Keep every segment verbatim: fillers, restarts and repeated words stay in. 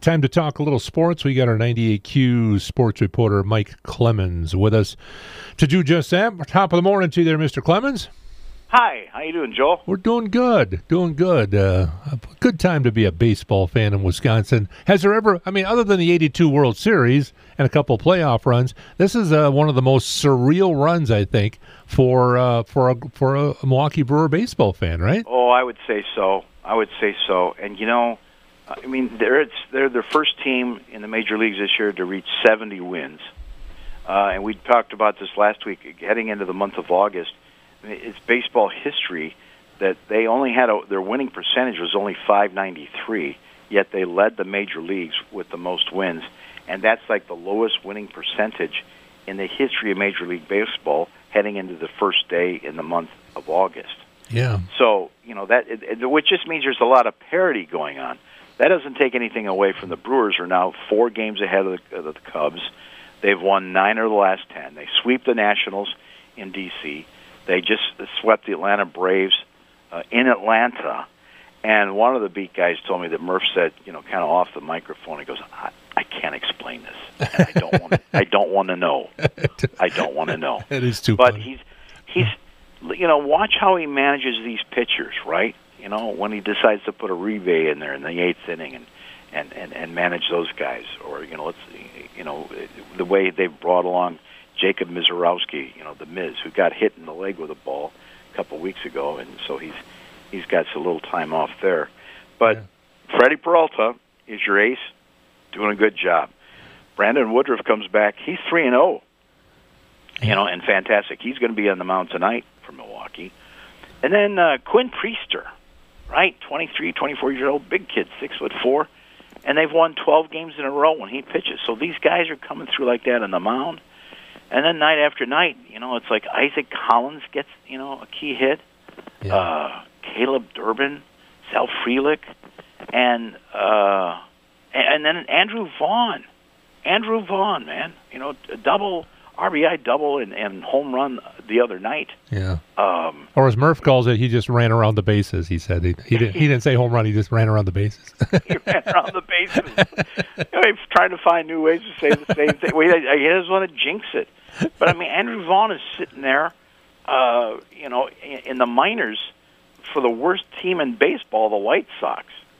Time to talk a little sports. We got our ninety-eight Q sports reporter Mike Clemens with us to do just that. Top of the morning to you there, Mister Clemens. Hi, how you doing, Joel? We're doing good, doing good. Uh, a good time to be a baseball fan in Wisconsin. Has there ever, I mean, other than the eighty-two World Series and a couple playoff runs, this is uh, one of the most surreal runs, I think, for uh, for a for a Milwaukee Brewer baseball fan, right? Oh, I would say so. I would say so. And you know, I mean, they're it's, they're the first team in the major leagues this year to reach seventy wins. Uh, and we talked about this last week, heading into the month of August. It's baseball history that they only had a, their winning percentage was only five ninety-three, yet they led the major leagues with the most wins, and that's like the lowest winning percentage in the history of Major League Baseball heading into the first day in the month of August. Yeah. So you know that, it, it, which just means there's a lot of parity going on. That doesn't take anything away from the Brewers, are now four games ahead of the, of the Cubs. They've won nine of the last ten. They sweep the Nationals in D C They just swept the Atlanta Braves uh, in Atlanta. And one of the beat guys told me that Murph said, you know, kind of off the microphone, he goes, I, I can't explain this. And I don't want to, I don't want to know. I don't want to know. It is too But funny. he's, he's, you know, watch how he manages these pitchers, right? You know, when he decides to put a Rive in there in the eighth inning and, and, and, and manage those guys. Or, you know, let's, you know, the way they've brought along Jacob Mizorowski, you know, the Miz, who got hit in the leg with a ball a couple of weeks ago, and so he's he's got a little time off there. But yeah. Freddie Peralta is your ace, doing a good job. Brandon Woodruff comes back; he's three and zero, you know, and fantastic. He's going to be on the mound tonight for Milwaukee. And then uh, Quinn Priester, right, twenty-three, twenty-four years old, big kid, six foot four, and they've won twelve games in a row when he pitches. So these guys are coming through like that on the mound. And then night after night, you know, it's like Isaac Collins gets, you know, a key hit. Yeah. Uh, Caleb Durbin, Sal Frelick, and uh, and then Andrew Vaughn. Andrew Vaughn, man, you know, a double R B I double and, and home run the other night. Yeah. Um, or as Murph calls it, he just ran around the bases. He said he, he didn't. He didn't say home run. He just ran around the bases. He ran around the bases. You know, he's trying to find new ways to say the same thing. Well, he, he doesn't want to jinx it. But I mean, Andrew Vaughn is sitting there, uh, you know, in, in the minors for the worst team in baseball, the White Sox,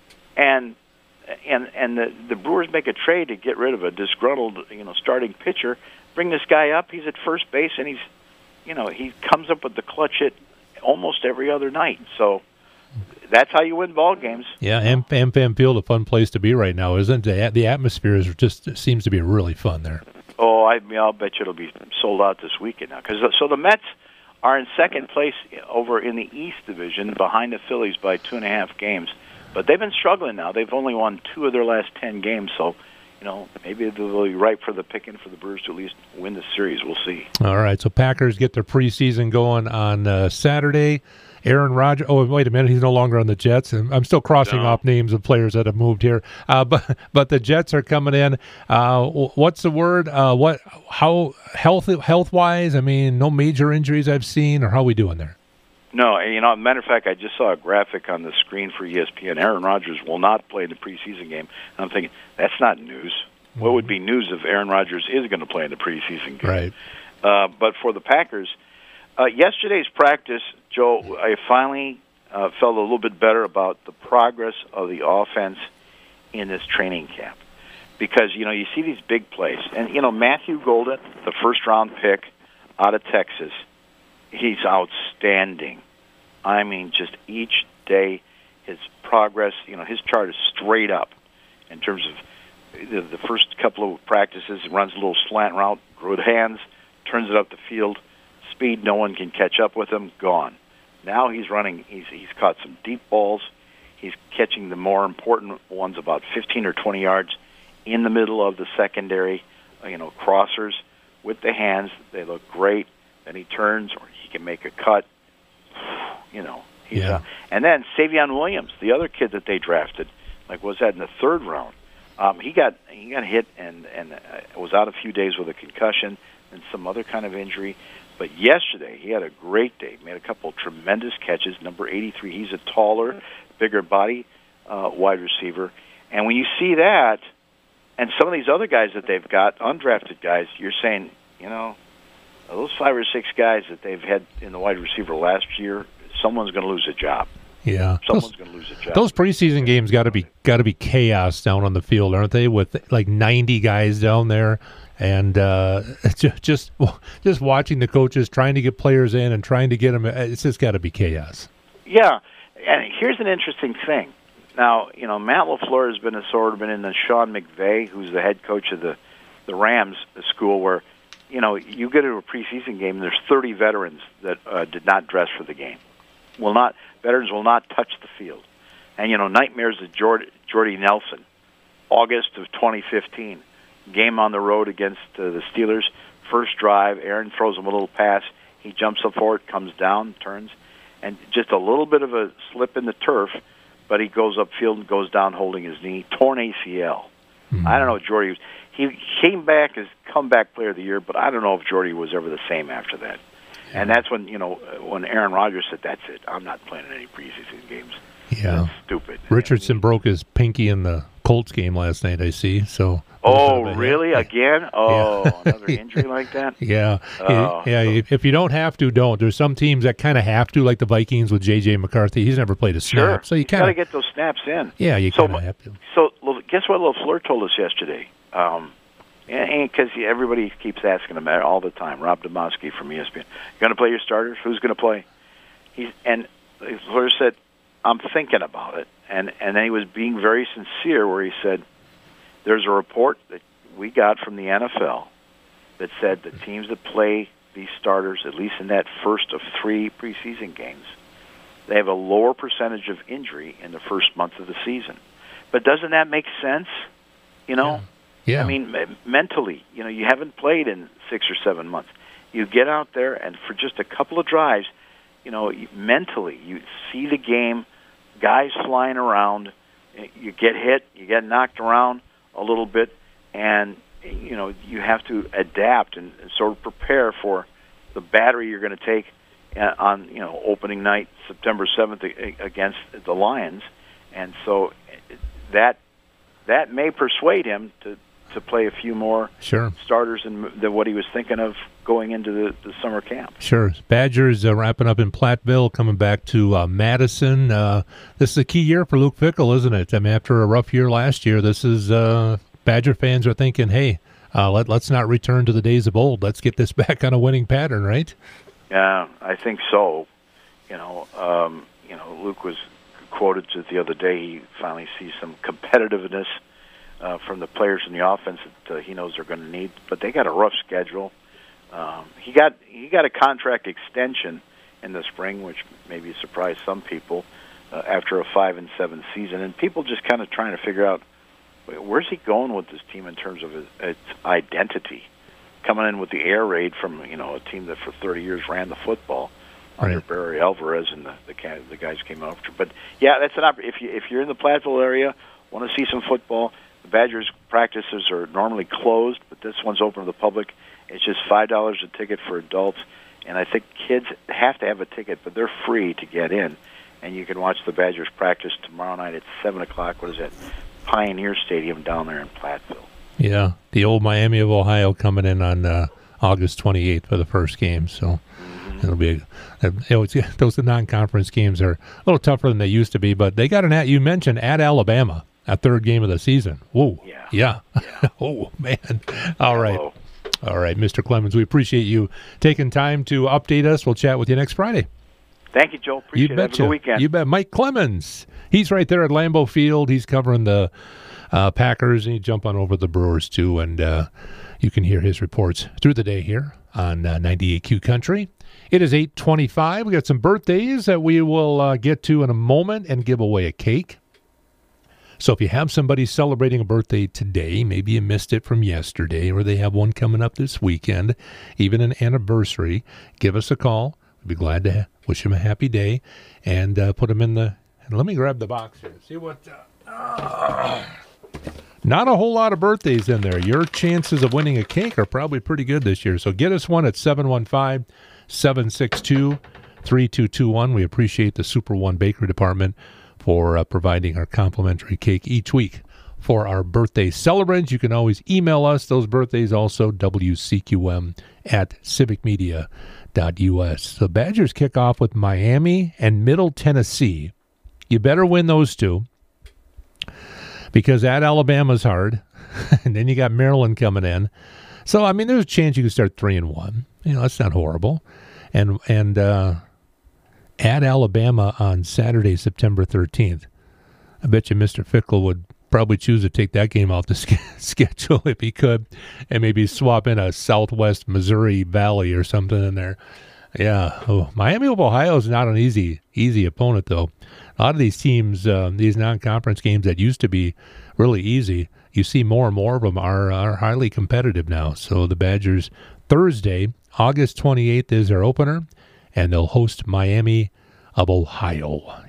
and and and the, the Brewers make a trade to get rid of a disgruntled, you know, starting pitcher. Bring this guy up. He's at first base, and he's, you know, he comes up with the clutch hit almost every other night. So that's how you win ball games. Yeah, and AmFam Field, a fun place to be right now, isn't it? The atmosphere is just seems to be really fun there. Oh, I, I'll bet you it'll be sold out this weekend now. Cause, so the Mets are in second place over in the East Division, behind the Phillies by two and a half games. But they've been struggling now. They've only won two of their last ten games, so you know, maybe they'll be ripe for the picking for the Brewers to at least win the series. We'll see. All right, so Packers get their preseason going on uh, Saturday. Aaron Rodgers. Oh, wait a minute, he's no longer on the Jets. I'm still crossing no. off names of players that have moved here. Uh, but but the Jets are coming in. Uh, what's the word? Uh, what? How health health wise? I mean, no major injuries I've seen, or how are we doing there? No, you know, matter of fact, I just saw a graphic on the screen for E S P N. Aaron Rodgers will not play in the preseason game. And I'm thinking, that's not news. Mm-hmm. What would be news if Aaron Rodgers is going to play in the preseason game? Right. Uh, but for the Packers, uh, yesterday's practice, Joe, I finally uh, felt a little bit better about the progress of the offense in this training camp. Because, you know, you see these big plays. And, you know, Matthew Golden, the first-round pick out of Texas, he's outstanding. I mean, just each day, his progress, you know, his chart is straight up in terms of the, the first couple of practices. He runs a little slant route, good hands, turns it up the field, speed, no one can catch up with him, gone. Now he's running, he's, he's caught some deep balls. He's catching the more important ones about fifteen or twenty yards in the middle of the secondary, you know, crossers with the hands. They look great. Then he turns, or he can make a cut. You know, he's yeah. uh, and then Savion Williams, the other kid that they drafted, like was that in the third round? Um, he got he got hit and and uh, was out a few days with a concussion and some other kind of injury. But yesterday he had a great day. Made a couple of tremendous catches. Number eighty-three. He's a taller, bigger body uh, wide receiver. And when you see that, and some of these other guys that they've got, undrafted guys, you're saying, you know, those five or six guys that they've had in the wide receiver last year, someone's going to lose a job. Yeah, someone's going to lose a job. Those preseason games got to be got to be chaos down on the field, aren't they? With like ninety guys down there, and uh, just just just watching the coaches trying to get players in and trying to get them. It's just got to be chaos. Yeah, and here's an interesting thing. Now, you know, Matt LaFleur has been a sort of been in the Sean McVay, who's the head coach of the the Rams school, where you know you get to a preseason game and there's thirty veterans that uh, did not dress for the game. Will not veterans will not touch the field, and you know nightmares of Jordy, Jordy Nelson, August of twenty fifteen, game on the road against uh, the Steelers. First drive, Aaron throws him a little pass. He jumps up for it, comes down, turns, and just a little bit of a slip in the turf, but he goes upfield and goes down holding his knee, torn A C L. Mm-hmm. I don't know, Jordy. He came back as comeback player of the year, but I don't know if Jordy was ever the same after that. And that's when, you know, when Aaron Rodgers said, that's it, I'm not playing in any preseason games. Yeah. That's stupid. Richardson broke his pinky in the Colts game last night, I see. So. Oh, really? Hit. Again? Oh, yeah. Another injury like that? Yeah. Oh. Yeah, if you don't have to, don't. There's some teams that kind of have to, like the Vikings with J J McCarthy. He's never played a snap. Sure. So you got to kind get those snaps in. Yeah, you so, kind of have to. So guess what LaFleur told us yesterday? Um, And because everybody keeps asking him all the time, Rob Demovsky from E S P N, you going to play your starters? Who's going to play? He's and LaFleur said, I'm thinking about it. And, and then he was being very sincere where he said, there's a report that we got from the N F L that said the teams that play these starters, at least in that first of three preseason games, they have a lower percentage of injury in the first month of the season. But doesn't that make sense? You know? Yeah. Yeah. I mean, mentally, you know, you haven't played in six or seven months. You get out there, and for just a couple of drives, you know, mentally, you see the game, guys flying around, you get hit, you get knocked around a little bit, and, you know, you have to adapt and, and sort of prepare for the battery you're going to take on, you know, opening night, September seventh, against the Lions. And so that that may persuade him to to play a few more sure. starters than, than what he was thinking of going into the, the summer camp. Sure. Badgers uh, wrapping up in Platteville, coming back to uh, Madison. Uh, this is a key year for Luke Fickell, isn't it? I mean, after a rough year last year, this is uh, Badger fans are thinking, hey, uh, let, let's not return to the days of old. Let's get this back on a winning pattern, right? Yeah, I think so. You know, um, you know, Luke was quoted the other day. He finally sees some competitiveness Uh, from the players in the offense that uh, he knows they're going to need, but they got a rough schedule. Um, he got he got a contract extension in the spring, which maybe surprised some people uh, after a five and seven season, and people just kind of trying to figure out where's he going with this team in terms of his, its identity. Coming in with the air raid from you know a team that for thirty years ran the football right. under Barry Alvarez and the the, the guys came after. But yeah, that's an opportunity. If you if you're in the Platteville area, want to see some football. The Badgers' practices are normally closed, but this one's open to the public. It's just five dollars a ticket for adults, and I think kids have to have a ticket, but they're free to get in. And you can watch the Badgers practice tomorrow night at seven o'clock. What is that? Pioneer Stadium down there in Platteville. Yeah, the old Miami of Ohio coming in on uh, August twenty-eighth for the first game, so mm-hmm. it'll be a, you know, it's, those non-conference games are a little tougher than they used to be, but they got an at, you mentioned, at Alabama. That third game of the season. Whoa. Yeah. Yeah. yeah. Oh, man. All right. Hello. All right, Mister Clemens, we appreciate you taking time to update us. We'll chat with you next Friday. Thank you, Joe. Appreciate you it. Have a good weekend. You bet. Mike Clemens. He's right there at Lambeau Field. He's covering the uh, Packers, and he jump on over the Brewers, too. And uh, you can hear his reports through the day here on uh, ninety-eight Q Country. It is eight twenty-five. We got some birthdays that we will uh, get to in a moment and give away a cake. So if you have somebody celebrating a birthday today, maybe you missed it from yesterday, or they have one coming up this weekend, even an anniversary, give us a call. We'd be glad to wish them a happy day and uh, put them in the... And let me grab the box here. See what... Uh, uh, not a whole lot of birthdays in there. Your chances of winning a cake are probably pretty good this year. So get us one at seven one five, seven six two, three two two one. We appreciate the Super One Bakery Department for uh, providing our complimentary cake each week for our birthday celebrants. You can always email us those birthdays also, W C Q M at civic media dot U S. The Badgers kick off with Miami and Middle Tennessee. You better win those two because at Alabama's hard. And then you got Maryland coming in. So, I mean, there's a chance you can start three and one. You know, that's not horrible. And, and uh, at Alabama on Saturday, September thirteenth. I bet you Mister Fickle would probably choose to take that game off the sch- schedule if he could, and maybe swap in a Southwest Missouri Valley or something in there. Yeah, oh, Miami of Ohio is not an easy easy opponent, though. A lot of these teams, uh, these non-conference games that used to be really easy, you see more and more of them are, are highly competitive now. So the Badgers, Thursday, August twenty-eighth is their opener, and they'll host Miami of Ohio